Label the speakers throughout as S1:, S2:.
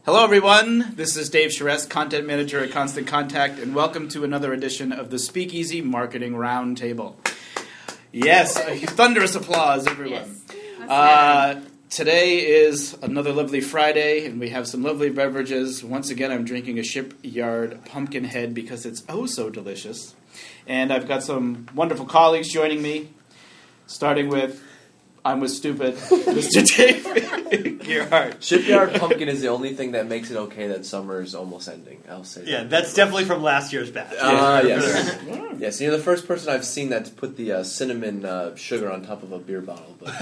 S1: Hello, everyone. This is Dave Charest, Content Manager at Constant Contact, and welcome to another edition of the Speakeasy Marketing Roundtable. Yes, a thunderous applause, everyone.
S2: Yes.
S1: Today is another lovely Friday, and we have some lovely beverages. Once again, I'm drinking a Shipyard Pumpkinhead because it's oh so delicious. And I've got some wonderful colleagues joining me, starting with, I'm with Stupid, Mr. Dave Gearhart.
S3: Shipyard Pumpkin is the only thing that makes it okay that summer is almost ending. I'll say that.
S4: Yeah, that's definitely from last year's batch.
S3: Yes. Yes, you're the first person I've seen that's put the cinnamon sugar on top of a beer bottle. But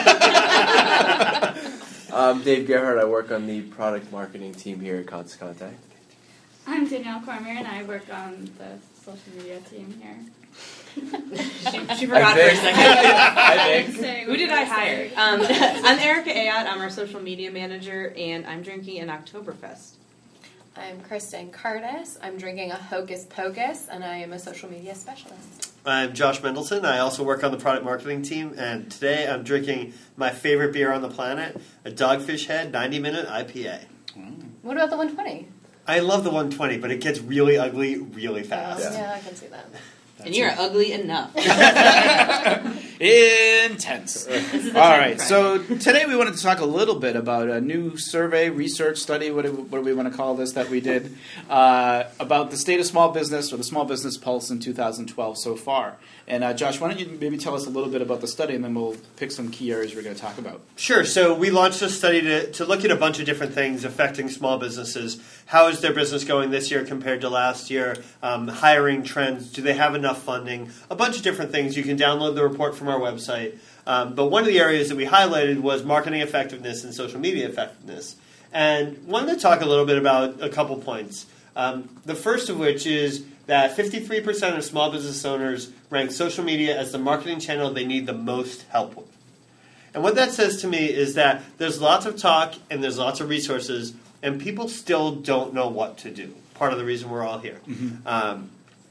S3: I'm Dave Gearhart. I work on the product marketing team here at Constant Contact.
S2: I'm Danielle Cormier, and I work on the social media team here.
S5: She forgot for a second. Who did I hire? I'm Erica Ayotte. I'm our social media manager, and I'm drinking an Oktoberfest.
S6: I'm Kristen Curtis. I'm drinking a Hocus Pocus, and I am a social media specialist.
S4: I'm Josh Mendelson. I also work on the product marketing team, and today I'm drinking my favorite beer on the planet, a Dogfish Head 90-minute IPA.
S6: What about the 120?
S4: I love the 120, but it gets really ugly really fast.
S6: Yeah, I can see that.
S5: And you're ugly enough.
S1: Intense. All right, so today we wanted to talk a little bit about a new survey, research study, what do we want to call this, that we did, about the state of small business, or the Small Business Pulse in 2012 so far. And Josh, why don't you maybe tell us a little bit about the study, and then we'll pick some key areas we're going to talk about.
S4: Sure. So we launched a study to look at a bunch of different things affecting small businesses. How is their business going this year compared to last year? Hiring trends. Do they have enough funding? A bunch of different things. You can download the report from our website. But one of the areas that we highlighted was marketing effectiveness and social media effectiveness. And wanted to talk a little bit about a couple points. The first of which is that 53% of small business owners rank social media as the marketing channel they need the most help with. And what that says to me is that there's lots of talk and there's lots of resources, and people still don't know what to do. Part of the reason we're all here. Mm-hmm.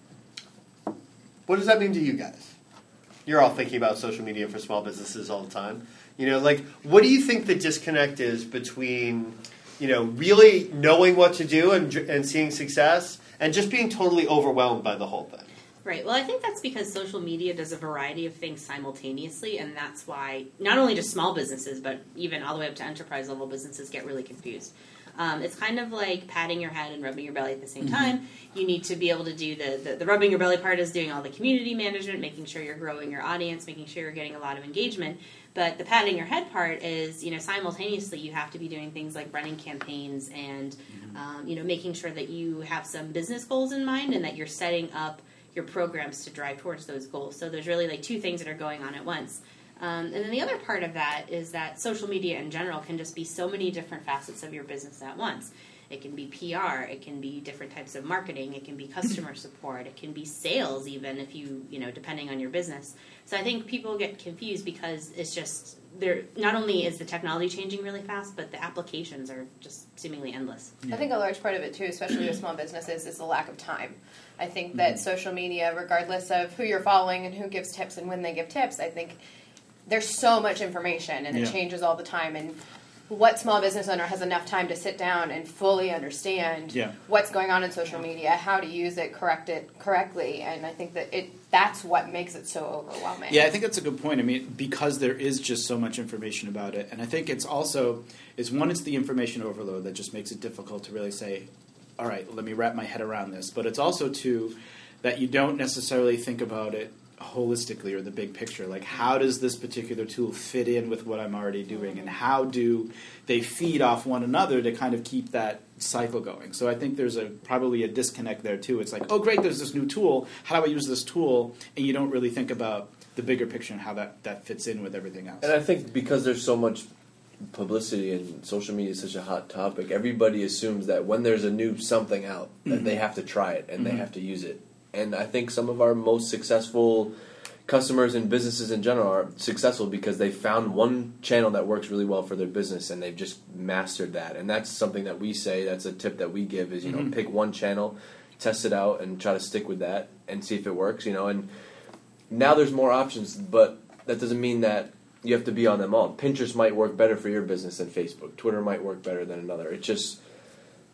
S4: What does that mean to you guys? You're all thinking about social media for small businesses all the time. You know, like, what do you think the disconnect is between, you know, really knowing what to do and seeing success and just being totally overwhelmed by the whole thing?
S5: Right. Well, I think that's because social media does a variety of things simultaneously, and that's why not only just small businesses, but even all the way up to enterprise-level businesses get really confused. It's kind of like patting your head and rubbing your belly at the same time. You need to be able to do the rubbing your belly part is doing all the community management, making sure you're growing your audience, making sure you're getting a lot of engagement. But the patting your head part is, you know, simultaneously you have to be doing things like running campaigns and, you know, making sure that you have some business goals in mind and that you're setting up your programs to drive towards those goals. So there's really like two things that are going on at once. And then the other part of that is that social media in general can just be so many different facets of your business at once. It can be PR, it can be different types of marketing, it can be customer support, it can be sales even if you know, depending on your business. So I think people get confused because it's just, not only is the technology changing really fast, but the applications are just seemingly endless.
S6: I think a large part of it, too, especially with small businesses, is the lack of time. I think that social media, regardless of who you're following and who gives tips and when they give tips, I think there's so much information and it changes all the time. And what small business owner has enough time to sit down and fully understand what's going on in social media, how to use it, correct it correctly, and I think that that's what makes it so overwhelming.
S1: Yeah, I think that's a good point. I mean, because there is just so much information about it, and I think it's also, it's the information overload that just makes it difficult to really say, all right, let me wrap my head around this. But it's also, too, that you don't necessarily think about it holistically or the big picture. Like, how does this particular tool fit in with what I'm already doing, and how do they feed off one another to kind of keep that cycle going? So I think there's probably a disconnect there too. It's like, oh great, there's this new tool, how do I use this tool? And you don't really think about the bigger picture and how that fits in with everything else.
S3: And I think because there's so much publicity and social media is such a hot topic, everybody assumes that when there's a new something out that they have to try it and they have to use it. And I think some of our most successful customers and businesses in general are successful because they found one channel that works really well for their business and they've just mastered that. And that's something that we say, that's a tip that we give is, you know, pick one channel, test it out, and try to stick with that and see if it works, you know. And now there's more options, but that doesn't mean that you have to be on them all. Pinterest might work better for your business than Facebook. Twitter might work better than another. It's just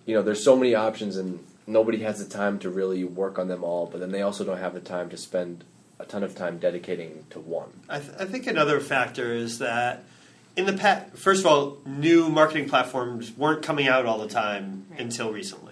S3: there's so many options and nobody has the time to really work on them all, but then they also don't have the time to spend a ton of time dedicating to one.
S4: I think another factor is that in the past, first of all, new marketing platforms weren't coming out all the time until recently.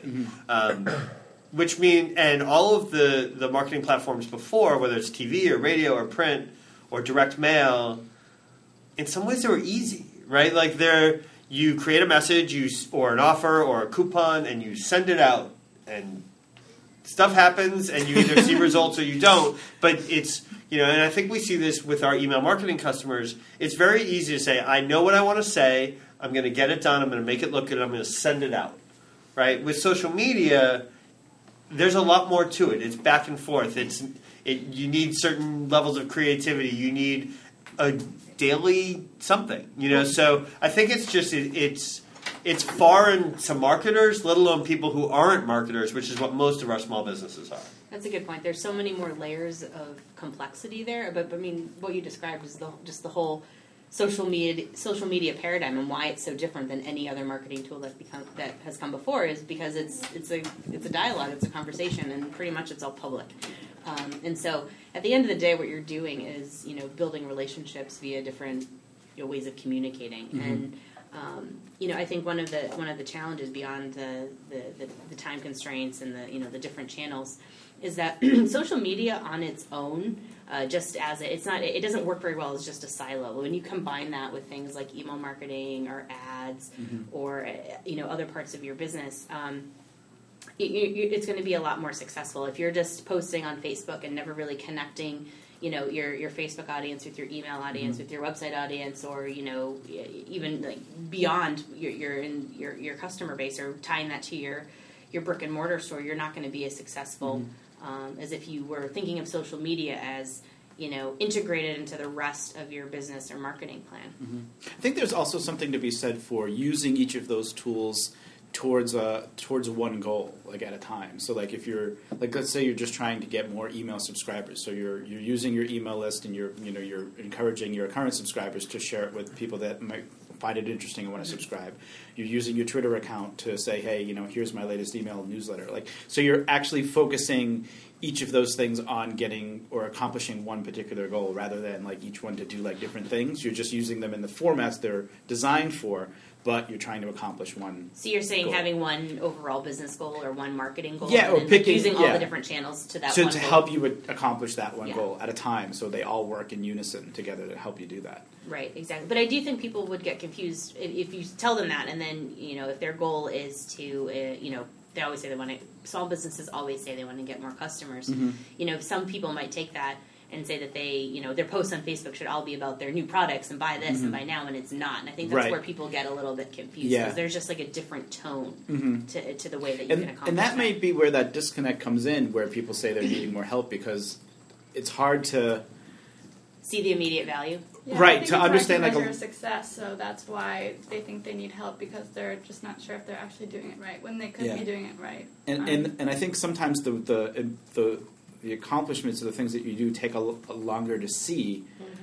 S4: Which and all of the marketing platforms before, whether it's TV or radio or print or direct mail, in some ways they were easy, right? Like you create a message, or an offer or a coupon, and you send it out, and stuff happens, and you either see results or you don't. But it's and I think we see this with our email marketing customers. It's very easy to say, I know what I want to say. I'm going to get it done. I'm going to make it look good. I'm going to send it out, right? With social media, there's a lot more to it. It's back and forth. You need certain levels of creativity. You need a daily something, So I think it's just it's foreign to marketers, let alone people who aren't marketers, which is what most of our small businesses are.
S5: That's a good point. There's so many more layers of complexity there. But I mean, what you described is just the whole social media paradigm, and why it's so different than any other marketing tool that has come before is because it's a dialogue, it's a conversation, and pretty much it's all public. And so at the end of the day, what you're doing is building relationships via different ways of communicating. And I think one of the challenges beyond the time constraints and the different channels is that social media on its own, it doesn't work very well as just a silo. When you combine that with things like email marketing or ads or other parts of your business, it's going to be a lot more successful. If you're just posting on Facebook and never really connecting your Facebook audience with your email audience, with your website audience, or even like beyond your customer base, or tying that to your brick and mortar store, you're not going to be as successful as if you were thinking of social media as integrated into the rest of your business or marketing plan.
S1: I think there's also something to be said for using each of those tools towards one goal, like at a time. So like if you're let's say you're just trying to get more email subscribers, so you're using your email list and you're encouraging your current subscribers to share it with people that might find it interesting and want to subscribe. You're using your Twitter account to say, hey, here's my latest email newsletter. So you're actually focusing each of those things on getting or accomplishing one particular goal, rather than each one to do different things. You're just using them in the formats they're designed for, but you're trying to accomplish one.
S5: So you're saying
S1: goal.
S5: Having one overall business goal or one marketing goal,
S1: or picking
S5: using all the different channels to that one
S1: to
S5: goal.
S1: help you accomplish that one goal at a time, so they all work in unison together to help you do that.
S5: Right, exactly. But I do think people would get confused if you tell them that, and then if their goal is to they always say small businesses always say they want to get more customers. Some people might take that and say that their posts on Facebook should all be about their new products and buy this and buy now, and it's not. And I think that's where people get a little bit confused, because there's just a different tone to the way that you can accomplish
S1: and that may be where that disconnect comes in, where people say they're needing more help because it's hard to
S5: see the immediate value.
S2: Yeah,
S1: right,
S2: I think
S1: to
S2: it's
S1: understand
S2: hard to measure success, so that's why they think they need help, because they're just not sure if they're actually doing it right when they could be doing it right.
S1: And I think sometimes the accomplishments of the things that you do take a longer to see.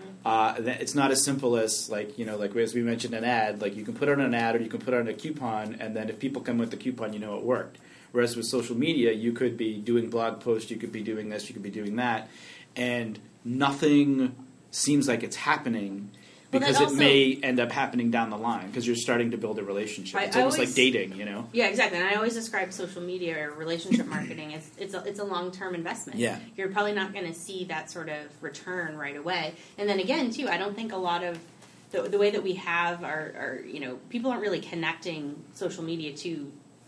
S1: It's not as simple as as we mentioned, an ad. You can put on an ad or you can put on a coupon, and then if people come with the coupon, it worked. Whereas with social media, you could be doing blog posts, you could be doing this, you could be doing that, and nothing seems like it's happening, because it may end up happening down the line because you're starting to build a relationship. It's almost like dating,
S5: Yeah, exactly. And I always describe social media or relationship marketing as it's a long-term investment.
S1: Yeah.
S5: You're probably not going to see that sort of return right away. And then again, too, I don't think a lot of the way that we have our people aren't really connecting social media to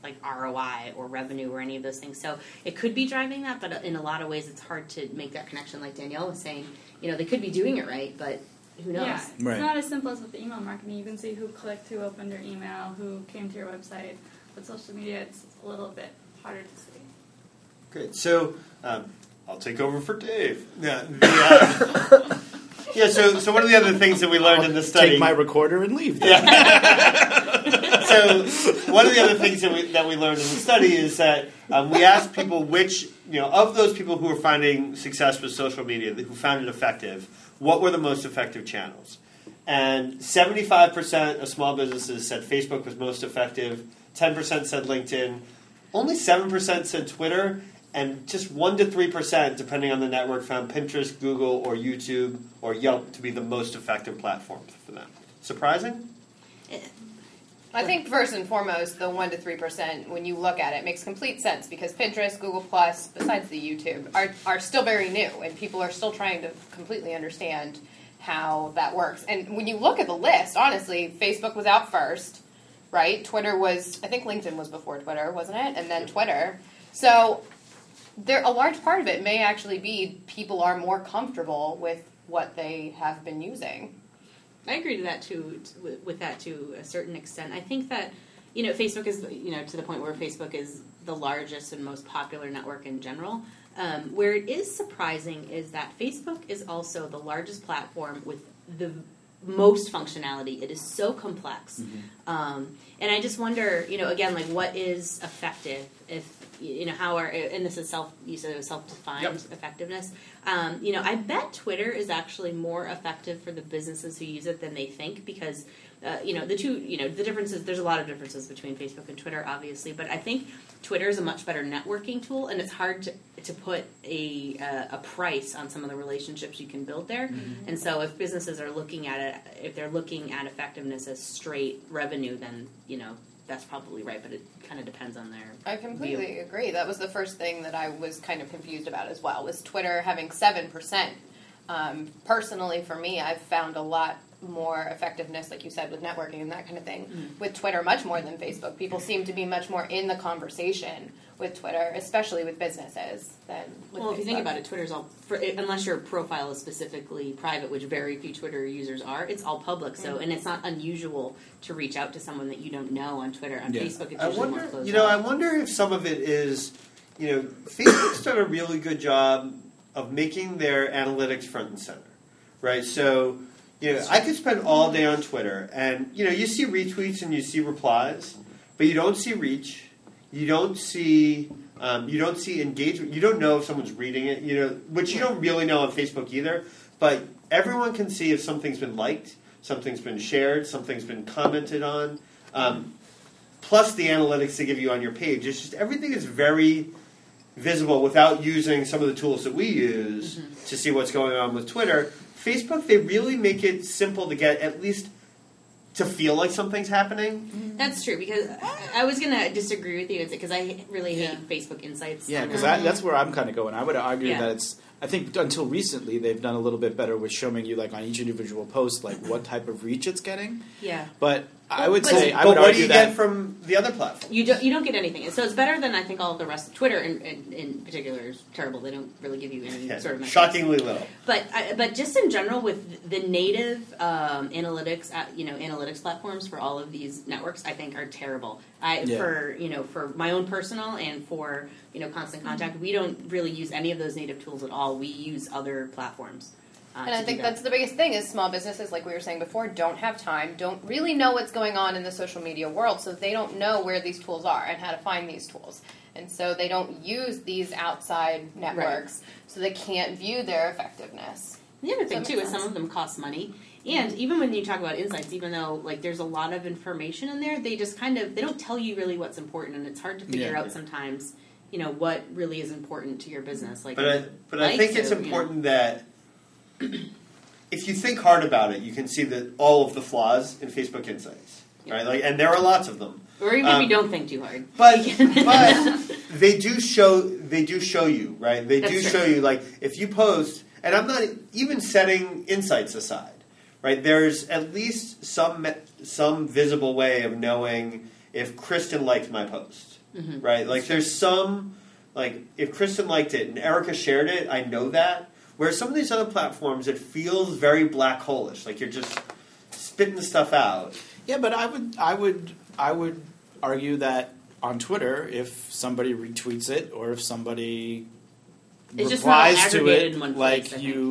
S5: ROI or revenue or any of those things. So it could be driving that, but in a lot of ways it's hard to make that connection, like Danielle was saying. They could be doing it right, but who knows?
S2: Yeah,
S1: Right.
S2: It's not as simple as with the email marketing. You can see who clicked, who opened your email, who came to your website. With social media, it's a little bit harder to see.
S4: Great. So I'll take over for Dave. So one of the other things that we learned in the study...
S1: Take my recorder and leave.
S4: So one of the other things that we learned in the study is that we asked people which, of those people who were finding success with social media, who found it effective, what were the most effective channels? and 75% of small businesses said Facebook was most effective, 10% said LinkedIn, only 7% said Twitter, and just 1 to 3%, depending on the network, found Pinterest, Google, or YouTube, or Yelp to be the most effective platforms for them. Surprising?
S6: I think first and foremost, the 1 to 3%, when you look at it, makes complete sense because Pinterest, Google Plus, besides the YouTube, are still very new, and people are still trying to completely understand how that works. And when you look at the list, honestly, Facebook was out first, right? Twitter was, I think LinkedIn was before Twitter, wasn't it? And then Twitter. So a large part of it may actually be people are more comfortable with what they have been using.
S5: I agree to that too, with that to a certain extent. I think that, Facebook is, to the point where Facebook is the largest and most popular network in general. Where it is surprising is that Facebook is also the largest platform with the most functionality. It is so complex. And I just wonder, again, like what is effective if, how are, and this is you said it was self-defined effectiveness. I bet Twitter is actually more effective for the businesses who use it than they think because, the differences, there's a lot of differences between Facebook and Twitter, obviously, but I think Twitter is a much better networking tool, and it's hard to put a price on some of the relationships you can build there. And so if businesses are looking at it, if they're looking at effectiveness as straight revenue, then, that's probably right, but it kind of depends on their
S6: I completely
S5: view.
S6: agree. That was the first thing that I was kind of confused about as well, was Twitter having 7%. Personally, for me, I've found a lot more effectiveness, like you said, with networking and that kind of thing, with Twitter much more than Facebook. People seem to be much more in the conversation with Twitter, especially with businesses, than with
S5: Well,
S6: Facebook.
S5: if you think about it, Twitter's all, unless your profile is specifically private, which very few Twitter users are, it's all public. So, and it's not unusual to reach out to someone that you don't know on Twitter. On Facebook, it's usually more closed off.
S4: I wonder if some of it is, Facebook's done a really good job of making their analytics front and center, right? So, I could spend all day on Twitter, and you see retweets and you see replies, but you don't see reach. You don't see engagement. You don't know if someone's reading it. Which you don't really know on Facebook either. But everyone can see if something's been liked, something's been shared, something's been commented on. Plus the analytics they give you on your page. It's just everything is very visible without using some of the tools that we use to see what's going on with Twitter. Facebook, they really make it simple to get at least to feel like something's happening.
S5: That's true, because I was going to disagree with you, because I really hate Facebook Insights.
S1: Yeah, because that's where I'm kind of going. I would argue that it's, I think until recently, they've done a little bit better with showing you, like, on each individual post, like, what type of reach it's getting.
S5: Yeah.
S1: But I would
S4: But
S1: argue
S4: what do you
S1: that
S4: get from the other platform?
S5: You don't get anything. So it's better than I think all of the rest. Twitter in particular is terrible. They don't really give you any sort of metrics.
S4: Shockingly little.
S5: But just in general with the native analytics analytics platforms for all of these networks, I think are terrible. For my own personal and for Constant Contact, we don't really use any of those native tools at all. We use other platforms.
S6: And I think that's the biggest thing is small businesses, like we were saying before, don't have time, don't really know what's going on in the social media world, so they don't know where these tools are and how to find these tools. And so they don't use these outside networks, so they can't view their effectiveness.
S5: The other thing, too, is some of them cost money. And even when you talk about insights, even though there's a lot of information in there, they just they don't tell you really what's important, and it's hard to figure out sometimes, what really is important to your business. But
S4: I think it's important that if you think hard about it, you can see that all of the flaws in Facebook Insights, right? And there are lots of them.
S5: Or even if you don't think too hard.
S4: But they do show you, right? They do show you, if you post, and I'm not even setting insights aside, right? There's at least some visible way of knowing if Kristen liked my post, right? There's some, if Kristen liked it and Erica shared it, I know that. Whereas some of these other platforms, it feels very black hole-ish, like you're just spitting stuff out.
S1: Yeah, but I would argue that on Twitter, if somebody retweets it or if somebody replies to it,
S5: in one place,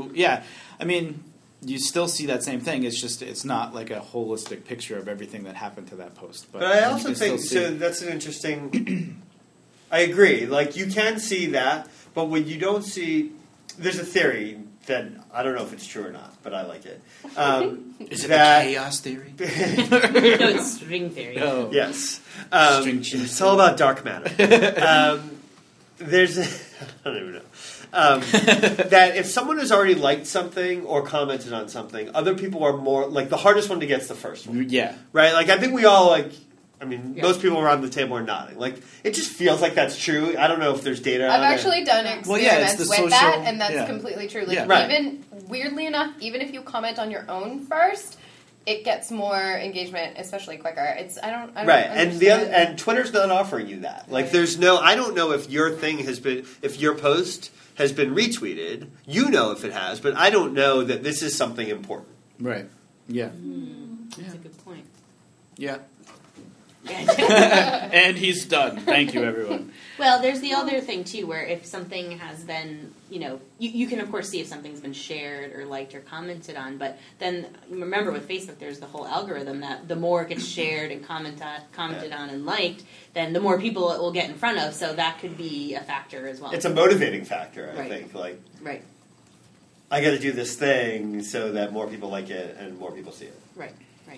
S1: I mean, you still see that same thing. It's just it's not like a holistic picture of everything that happened to that post.
S4: But I also think that's an interesting. I agree. You can see that, but what you don't see. There's a theory that I don't know if it's true or not, but I like it.
S1: Is it
S4: that-
S1: the chaos theory?
S5: No, it's string theory.
S1: Oh.
S4: Yes.
S1: String cheese.
S4: It's all about dark matter. There's, I don't even know. That if someone has already liked something or commented on something, other people are more, like, the hardest one to get is the first one.
S1: Yeah.
S4: Right? Like, I think we all, like, I mean,
S5: Yeah.
S4: most people around the table are nodding. Like, it just feels like that's true. I don't know if there's data
S6: I've
S4: on it.
S6: actually done
S1: Well,
S6: experiments
S1: yeah, it's the
S6: with
S1: social-
S6: that, and that's
S1: yeah.
S6: completely true. Like,
S1: Yeah.
S4: Right.
S6: even weirdly enough, even if you comment on your own first, it gets more engagement, especially quicker. It's I don't
S4: Right, and the other,
S6: understand.
S4: and Twitter's not offering you that. Like,
S6: Right.
S4: there's no. I don't know if your thing has been, if your post has been retweeted. You know if it has, but I don't know that this is something important.
S1: Right. Yeah.
S5: That's a good point.
S1: Yeah.
S5: Yeah.
S1: And he's done. Thank you, everyone.
S5: Well, there's the other thing too, where if something has been, you can of course see if something's been shared or liked or commented on, but then remember with Facebook, there's the whole algorithm that the more it gets shared and commented on and liked, then the more people it will get in front of. So that could be a factor as well.
S4: It's a motivating factor, I
S5: Right.
S4: think. Like,
S5: right,
S4: I got to do this thing so that more people like it and more people see it.
S5: right, right.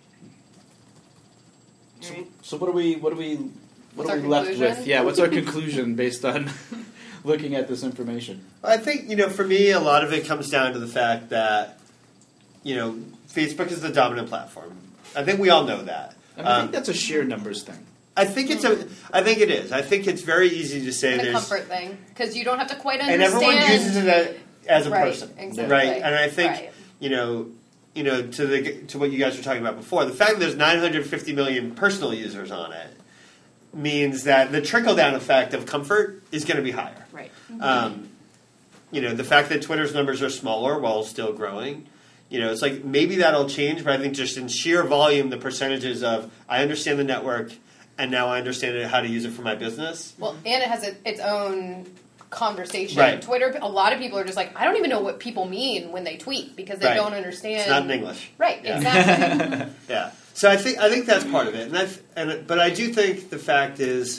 S1: So,
S5: All right.
S1: so what are we
S6: What's our
S1: left
S6: conclusion?
S1: with? Yeah, what's our conclusion based on looking at this information?
S4: I think, for me, a lot of it comes down to the fact that, Facebook is the dominant platform. I think we all know that.
S1: And I think that's a sheer numbers thing.
S4: I think it is. I think it's very easy to say
S6: It's a
S4: there's,
S6: comfort thing because you don't have to quite
S4: and
S6: understand.
S4: everyone uses it as a
S6: Right,
S4: person,
S6: exactly.
S4: right? And I think,
S6: Right.
S4: to what you guys were talking about before, the fact that there's 950 million personal users on it means that the trickle down effect of comfort is going to be higher.
S5: Right.
S4: The fact that Twitter's numbers are smaller while still growing, it's like maybe that'll change, but I think just in sheer volume, the percentages of I understand the network and now I understand how to use it for my business.
S6: Well, and it has its own conversation.
S4: Right.
S6: Twitter, a lot of people are just like, I don't even know what people mean when they tweet because they
S4: Right.
S6: don't understand.
S4: It's not in English.
S6: Right,
S4: Yeah.
S6: exactly.
S4: Yeah. So I think that's part of it, but I do think the fact is,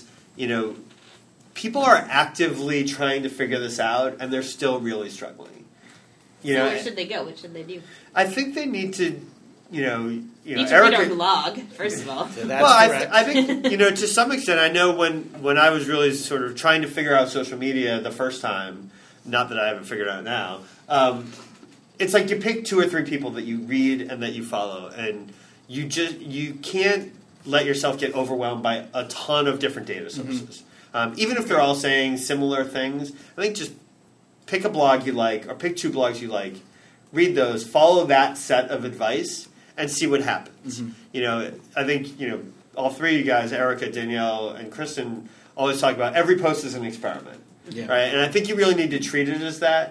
S4: people are actively trying to figure this out, and they're still really struggling.
S5: So where should they go? What should they do?
S4: I think they need to,
S5: Need to read
S4: Erica.
S5: our blog, first of all.
S1: So that's
S4: Well,
S1: correct.
S4: I think to some extent, I know when I was really sort of trying to figure out social media the first time, not that I haven't figured it out now. It's like you pick 2 or 3 people that you read and that you follow, and you can't let yourself get overwhelmed by a ton of different data sources. Even if they're all saying similar things, I think just pick a blog you like or pick 2 blogs you like, read those, follow that set of advice, and see what happens. I think all 3 of you guys, Erica, Danielle, and Kristen, always talk about every post is an experiment,
S1: Yeah.
S4: right? And I think you really need to treat it as that.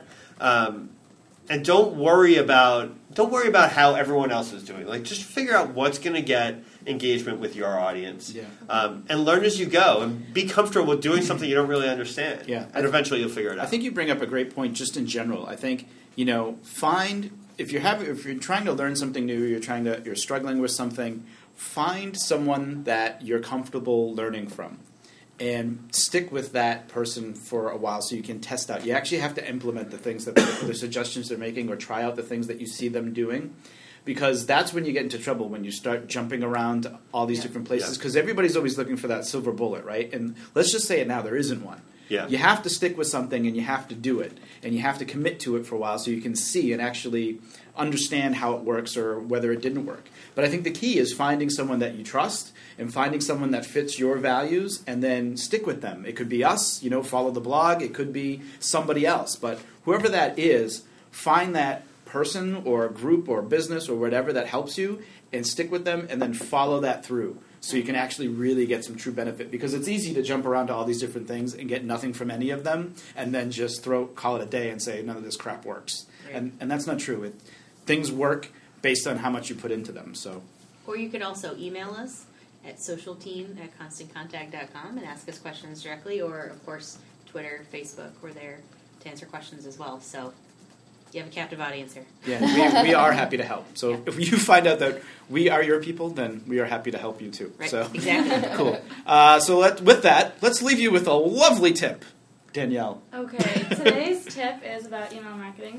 S4: And don't worry about how everyone else is doing. Like, just figure out what's going to get engagement with your audience,
S1: Yeah.
S4: and learn as you go, and be comfortable with doing something you don't really understand.
S1: Yeah.
S4: And eventually you'll figure it out.
S1: I think you bring up a great point just in general. I think, find if you're trying to learn something new, you're struggling with something, find someone that you're comfortable learning from and stick with that person for a while so you can test out. You actually have to implement the things that the suggestions they're making or try out the things that you see them doing. Because that's when you get into trouble, when you start jumping around all these different places. Because everybody's always looking for that silver bullet, right? And let's just say it now, there isn't one.
S4: Yeah.
S1: You have to stick with something and you have to do it. And you have to commit to it for a while so you can see and actually understand how it works or whether it didn't work. But I think the key is finding someone that you trust and finding someone that fits your values and then stick with them. It could be us, follow the blog. It could be somebody else. But whoever that is, find that person or group or business or whatever that helps you and stick with them and then follow that through so you can actually really get some true benefit, because it's easy to jump around to all these different things and get nothing from any of them and then just call it a day and say none of this crap works.
S5: Right.
S1: And that's not true. Things work based on how much you put into them. So
S5: Or you could also email us at socialteam@constantcontact.com and ask us questions directly, or of course Twitter, Facebook, we're there to answer questions as well. So you have a captive audience here.
S1: yeah, we are happy to help. So
S5: Yeah.
S1: if you find out that we are your people, then we are happy to help you too.
S5: Right,
S1: So
S5: exactly.
S1: cool. So with that, let's leave you with a lovely tip, Danielle.
S2: Okay, today's tip is about email marketing,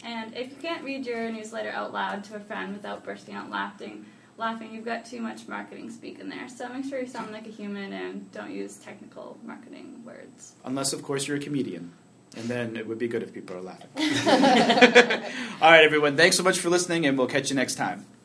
S2: And if you can't read your newsletter out loud to a friend without bursting out laughing, you've got too much marketing speak in there. So make sure you sound like a human and don't use technical marketing words.
S1: Unless, of course, you're a comedian. And then it would be good if people are laughing. All right, everyone. Thanks so much for listening, and we'll catch you next time.